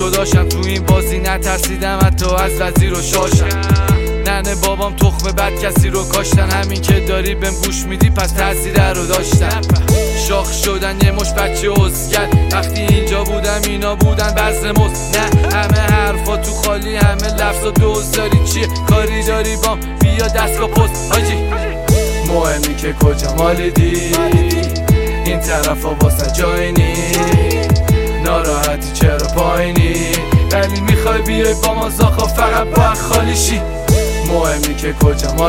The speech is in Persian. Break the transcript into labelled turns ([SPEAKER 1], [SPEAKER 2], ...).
[SPEAKER 1] رو داشتم تو این بازی، نترسیدم حتی از وزیر و شاشم. ننه بابام تخم بد کسی رو کاشتن، همین که داری بهم گوش میدی پس تاثیر رو داشتن. شاخ شدن یه مش بچه عزگر، وقتی اینجا بودم اینا بودن بزر مز. نه همه حرفا تو خالی، همه لفظا دوست داری، چیه کاری داری بام بیا دستگاه پست حاجی. مهمی که کجا مالیدی، این طرفا واسه جای نی، ناراحتی چرا پایینی، ولی میخوای بیای با ما زاخا فقط با خالی شی. مهمی که کجا